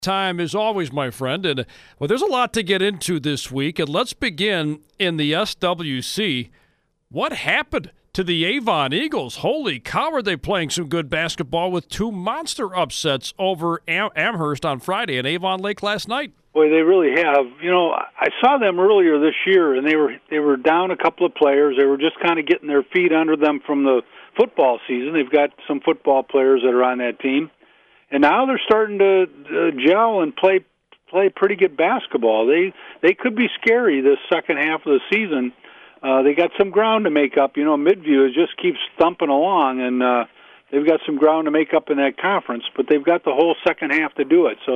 Time as always, my friend. And well, there's a lot to get into this week. And let's begin in the SWC. What happened to the Avon Eagles? Holy cow, are they playing some good basketball with two monster upsets over Amherst on Friday and Avon Lake last night? Boy, they really have. You know, I saw them earlier this year, and they were down a couple of players. They were just kind of getting their feet under them from the football season. They've got some football players that are on that team. And now they're starting to gel and play pretty good basketball. They could be scary this second half of the season. They got some ground to make up. You know, Midview just keeps thumping along, and they've got some ground to make up in that conference. But they've got the whole second half to do it. So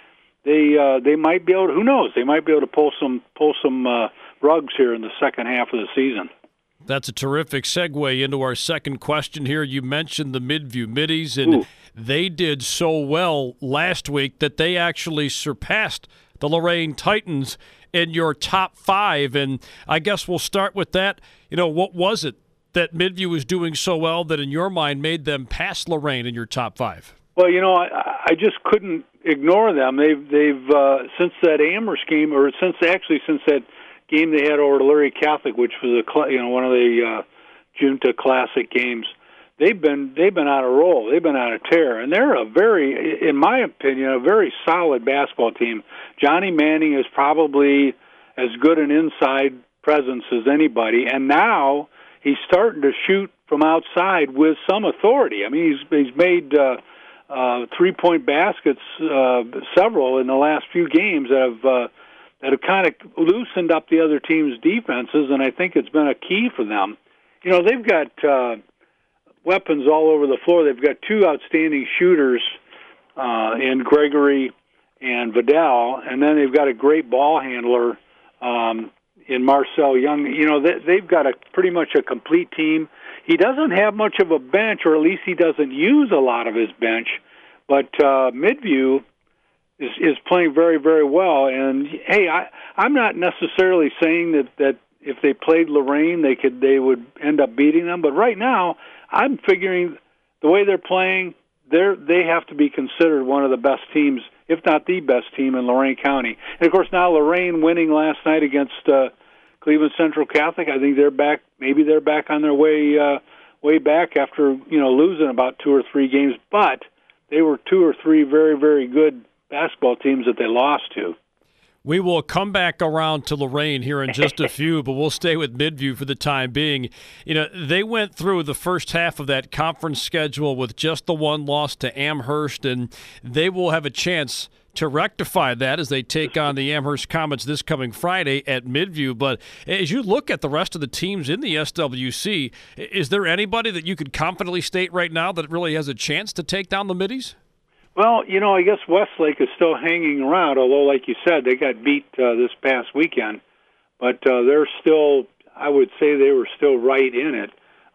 they might be able to. Who knows? They might be able to pull some rugs here in the second half of the season. That's a terrific segue into our second question here. You mentioned the Midview Middies, and they did so well last week that they actually surpassed the Lorain Titans in your top five. And I guess we'll start with that. You know, what was it that Midview was doing so well that in your mind made them pass Lorain in your top five? Well, you know, I just couldn't ignore them. They've since that Amherst game, or since that game they had over to Lurie Catholic, which was one of the Junta Classic games. They've been on a roll. They've been on a tear, and they're in my opinion, a very solid basketball team. Johnny Manning is probably as good an inside presence as anybody, and now he's starting to shoot from outside with some authority. I mean, he's made 3-point baskets, several in the last few games that have kind of loosened up the other team's defenses, and I think it's been a key for them. You know, they've got weapons all over the floor. They've got two outstanding shooters in Gregory and Vidal, and then they've got a great ball handler in Marcel Young. You know, they've got pretty much a complete team. He doesn't have much of a bench, or at least he doesn't use a lot of his bench, but Midview is playing very, very well. And hey, I'm not necessarily saying that if they played Lorain, they would end up beating them. But right now, I'm figuring the way they're playing, they have to be considered one of the best teams, if not the best team in Lorain County. And of course, now Lorain winning last night against Cleveland Central Catholic, I think they're back. Maybe they're back on their way back after losing about 2 or 3 games. But they were 2 or 3 very, very good basketball teams that they lost to. We will come back around to Lorain here in just a few, but we'll stay with Midview for the time being. You know, they went through the first half of that conference schedule with just the one loss to Amherst, and they will have a chance to rectify that as they take on the Amherst Comets this coming Friday at Midview. But as you look at the rest of the teams in the SWC, is there anybody that you could confidently state right now that really has a chance to take down the Middies? Well, you know, I guess Westlake is still hanging around, although, like you said, they got beat this past weekend. But they're still, I would say they were still right in it.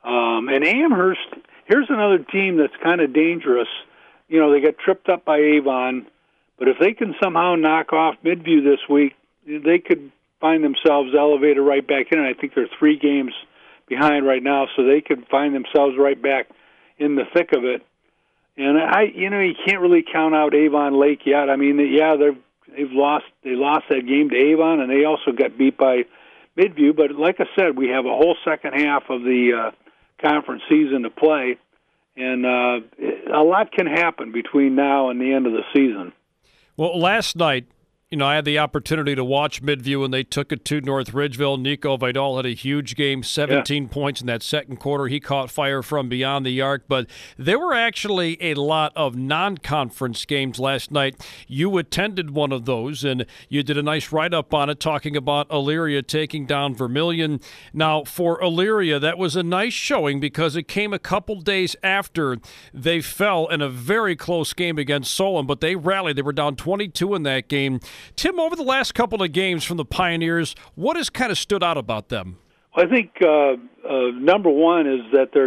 And Amherst, here's another team that's kind of dangerous. You know, they got tripped up by Avon, but if they can somehow knock off Midview this week, they could find themselves elevated right back in. I think they're 3 games behind right now, so they could find themselves right back in the thick of it. And you can't really count out Avon Lake yet. I mean, they lost that game to Avon, and they also got beat by Midview. But like I said, we have a whole second half of the conference season to play, and a lot can happen between now and the end of the season. Well, last night, I had the opportunity to watch Midview, and they took it to North Ridgeville. Nico Vidal had a huge game, 17 points in that second quarter. He caught fire from beyond the arc. But there were actually a lot of non-conference games last night. You attended one of those, and you did a nice write-up on it talking about Elyria taking down Vermilion. Now, for Elyria, that was a nice showing because it came a couple days after they fell in a very close game against Solon, but they rallied. They were down 22 in that game. Tim, over the last couple of games from the Pioneers, what has kind of stood out about them? Well, I think number one is that their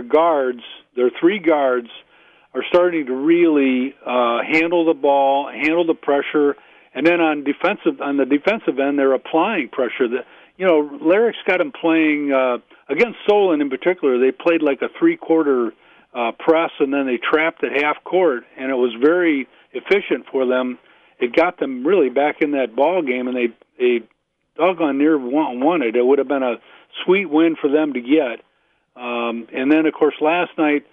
3 guards, are starting to really handle the ball, handle the pressure, and then on the defensive end, they're applying pressure. Lyric's got them playing against Solon in particular. They played like a 3-quarter press, and then they trapped at half court, and it was very efficient for them. it got them really back in that ball game, and they doggone near won it. It would have been a sweet win for them to get. And then, of course, last night,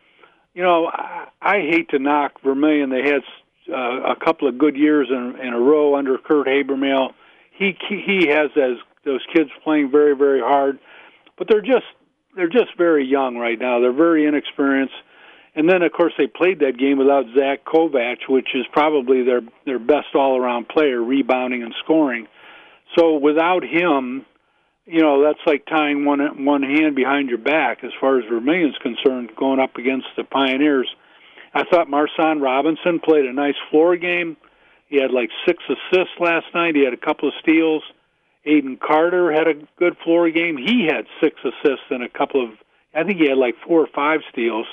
I hate to knock Vermillion. They had a couple of good years in a row under Kurt Habermehl. He has those kids playing very, very hard, but they're just very young right now. They're very inexperienced. And then, of course, they played that game without Zach Kovac, which is probably their best all-around player, rebounding and scoring. So without him, that's like tying one hand behind your back as far as Vermillion's concerned, going up against the Pioneers. I thought Marson Robinson played a nice floor game. He had like 6 assists last night. He had a couple of steals. Aiden Carter had a good floor game. He had 6 assists and I think he had like 4 or 5 steals.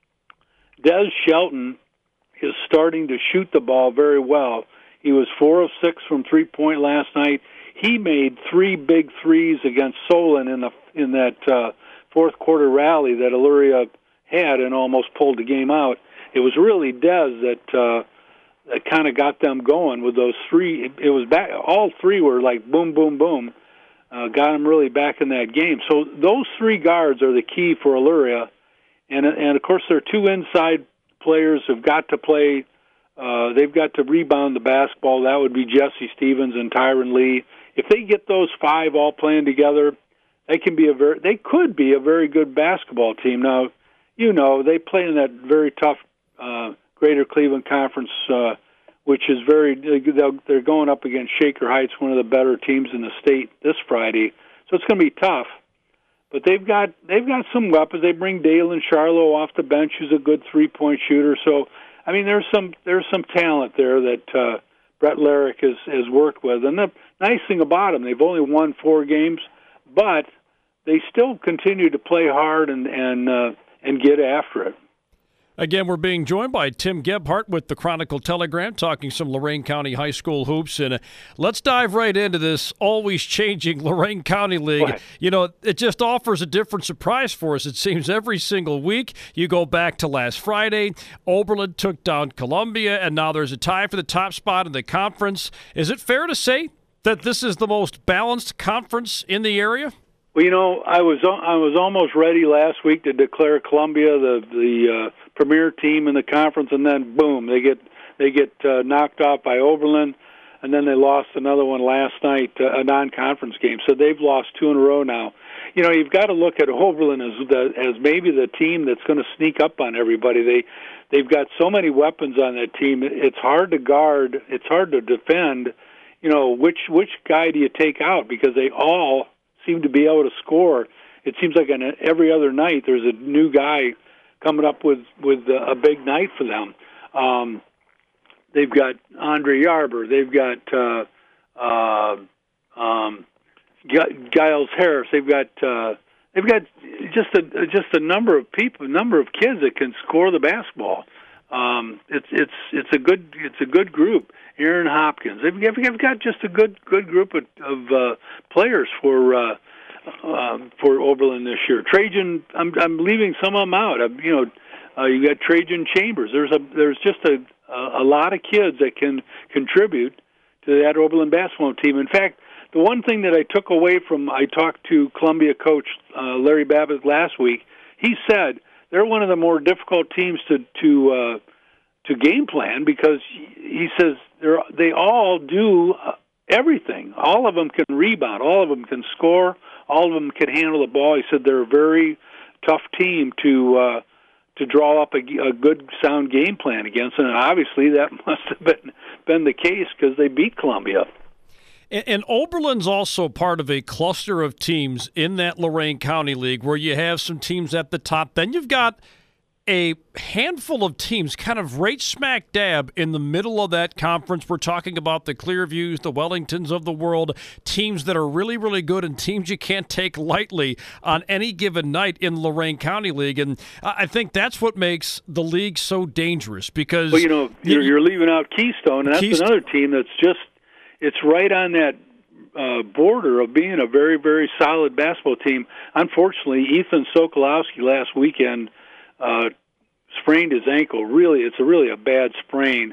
Des Shelton is starting to shoot the ball very well. He was 4 of 6 from three-point last night. He made 3 big threes against Solon in that fourth quarter rally that Illyria had and almost pulled the game out. It was really Des that kind of got them going with those 3. It was back. All 3 were like boom, boom, boom. Got them really back in that game. So those 3 guards are the key for Illyria. And of course, their 2 inside players have got to play. They've got to rebound the basketball. That would be Jesse Stevens and Tyron Lee. If they get those 5 all playing together, they could be a very good basketball team. Now, they play in that very tough Greater Cleveland Conference, which is they're going up against Shaker Heights, one of the better teams in the state this Friday. So it's going to be tough. But they've got some weapons. They bring Dalen Charlo off the bench, who's a good 3-point shooter. So, I mean, there's some talent there that Brett Larrick has worked with. And the nice thing about them, they've only won 4 games, but they still continue to play hard and get after it. Again, we're being joined by Tim Gebhart with the Chronicle Telegram, talking some Lorain County High School hoops. And let's dive right into this always changing Lorain County League. What? It just offers a different surprise for us. It seems every single week. You go back to last Friday, Oberlin took down Columbia, and now there's a tie for the top spot in the conference. Is it fair to say that this is the most balanced conference in the area? Well, I was almost ready last week to declare Columbia the premier team in the conference, and then boom, they get knocked off by Oberlin, and then they lost another one last night, a non-conference game. So they've lost 2 in a row now. You've got to look at Oberlin as maybe the team that's going to sneak up on everybody. They've got so many weapons on that team. It's hard to guard. It's hard to defend. Which guy do you take out, because they all seem to be able to score. It seems like every other night there's a new guy coming up with a big night for them. They've got Andre Yarber. They've got Giles Harris. They've got just a number of kids that can score the basketball. It's a good group. Aaron Hopkins. They've got just a good group of players for Oberlin this year. Trajan, I'm leaving some of them out. You got Trajan Chambers. There's just a lot of kids that can contribute to that Oberlin basketball team. In fact, the one thing that I took away I talked to Columbia coach Larry Babbitt last week. He said they're one of the more difficult teams to game plan, because he says they all do everything. All of them can rebound. All of them can score. All of them can handle the ball. He said they're a very tough team to draw up a good, sound game plan against, and obviously that must have been the case because they beat Columbia. And Oberlin's also part of a cluster of teams in that Lorain County League where you have some teams at the top. Then you've got a handful of teams kind of right smack dab in the middle of that conference. We're talking about the Clearviews, the Wellingtons of the world, teams that are really, really good and teams you can't take lightly on any given night in Lorain County League. And I think that's what makes the league so dangerous, because... Well, you're leaving out Keystone, and that's another team that's it's right on that border of being a very, very solid basketball team. Unfortunately, Ethan Sokolowski last weekend sprained his ankle. It's really a bad sprain.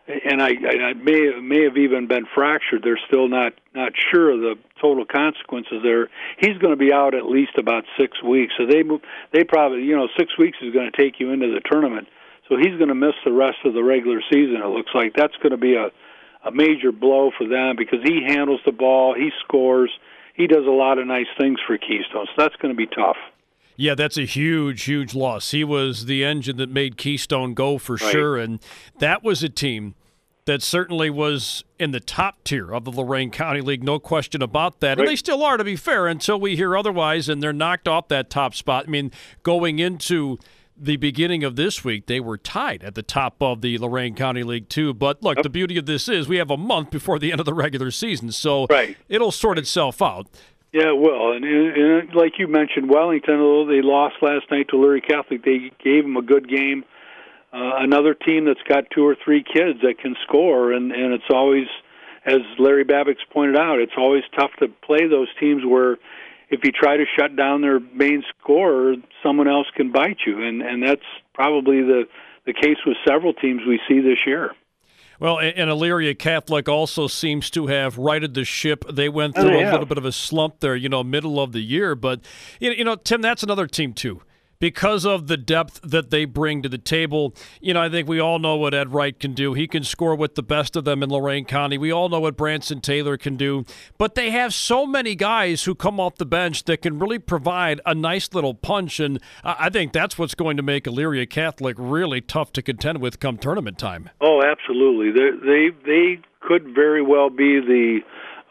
and I may have even been fractured. They're still not sure of the total consequences there. He's going to be out at least about 6 weeks. So they probably 6 weeks is going to take you into the tournament. So he's going to miss the rest of the regular season. It looks like that's going to be a major blow for them because he handles the ball, he scores, he does a lot of nice things for Keystone. So that's going to be tough. Yeah, that's a huge, huge loss. He was the engine that made Keystone go for sure, and that was a team that certainly was in the top tier of the Lorain County League, no question about that. And they still are, to be fair, until we hear otherwise, and they're knocked off that top spot. I mean, going into the beginning of this week, they were tied at the top of the Lorain County League, too. But, look, the beauty of this is we have a month before the end of the regular season, so it'll sort itself out. Yeah, it will. And like you mentioned, Wellington, although they lost last night to Lurie Catholic, they gave them a good game. Another team that's got 2 or 3 kids that can score, and it's always, as Larry Babbitt's pointed out, it's always tough to play those teams where if you try to shut down their main scorer, someone else can bite you, and that's probably the case with several teams we see this year. Well, and Elyria Catholic also seems to have righted the ship. They went through a little bit of a slump there, middle of the year. But, Tim, that's another team, too. Because of the depth that they bring to the table, I think we all know what Ed Wright can do. He can score with the best of them in Lorain County. We all know what Branson Taylor can do. But they have so many guys who come off the bench that can really provide a nice little punch, and I think that's what's going to make Elyria Catholic really tough to contend with come tournament time. Oh, absolutely. They could very well be the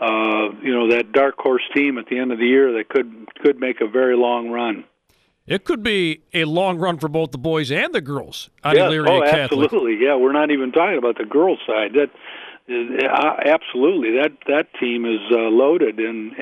that dark horse team at the end of the year that could make a very long run. It could be a long run for both the boys and the girls on Elyria Catholic. Absolutely. Yeah, we're not even talking about the girls' side. That absolutely. That team is loaded, and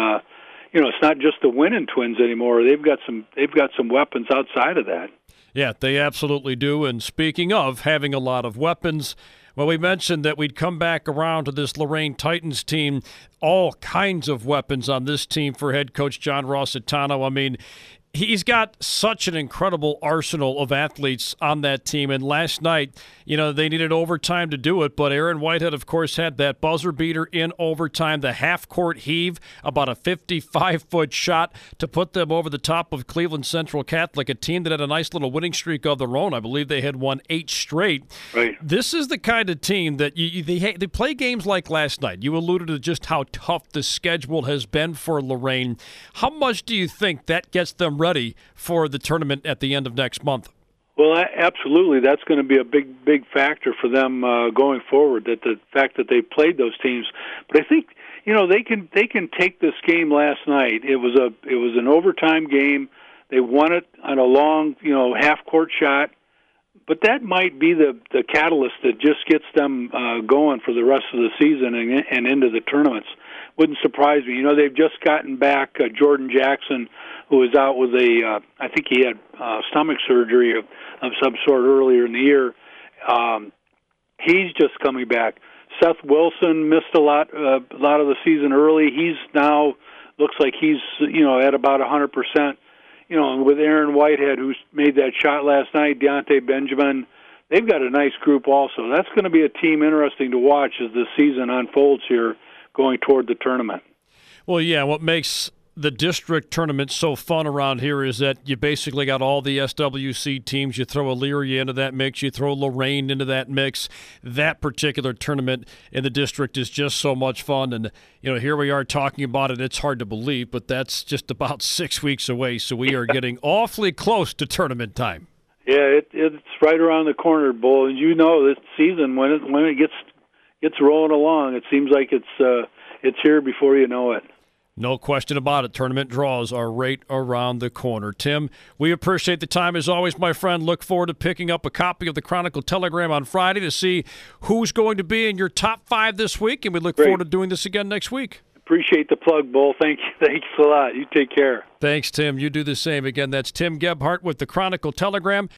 it's not just the Winning Twins anymore. They've got some weapons outside of that. Yeah, they absolutely do. And speaking of having a lot of weapons, well, we mentioned that we'd come back around to this Lorain Titans team. All kinds of weapons on this team for head coach John Rossitano. I mean, he's got such an incredible arsenal of athletes on that team. And last night, they needed overtime to do it, but Aaron Whitehead, of course, had that buzzer beater in overtime, the half-court heave, about a 55-foot shot to put them over the top of Cleveland Central Catholic, a team that had a nice little winning streak of their own. I believe they had won 8 straight. Right. This is the kind of team that they play games like last night. You alluded to just how tough the schedule has been for Lorain. How much do you think that gets them ready for the tournament at the end of next month? Well, absolutely. That's going to be a big factor for them going forward. That the fact that they played those teams, but I think they can take this game last night. It was an overtime game. They won it on a long half court shot, but that might be the catalyst that just gets them going for the rest of the season and into the tournaments. Wouldn't surprise me. They've just gotten back Jordan Jackson, who was out with I think he had stomach surgery of some sort earlier in the year. He's just coming back. Seth Wilson missed a lot of the season early. He's now looks like he's at about 100%. And with Aaron Whitehead, who's made that shot last night, Deontay Benjamin, they've got a nice group also. That's going to be a team interesting to watch as the season unfolds here going toward the tournament. Well, yeah, what makes the district tournament so fun around here is that you basically got all the SWC teams. You throw Elyria into that mix. You throw Lorain into that mix. That particular tournament in the district is just so much fun. And, here we are talking about it. It's hard to believe, but that's just about 6 weeks away. So we are getting awfully close to tournament time. Yeah, it's right around the corner, Bull. And this season, when it gets rolling along, it seems like it's here before you know it. No question about it. Tournament draws are right around the corner. Tim, we appreciate the time as always, my friend. Look forward to picking up a copy of the Chronicle Telegram on Friday to see who's going to be in your top 5 this week, and we look forward to doing this again next week. Appreciate the plug, Bull. Thank you. Thanks a lot. You take care. Thanks, Tim. You do the same. Again, that's Tim Gebhart with the Chronicle Telegram.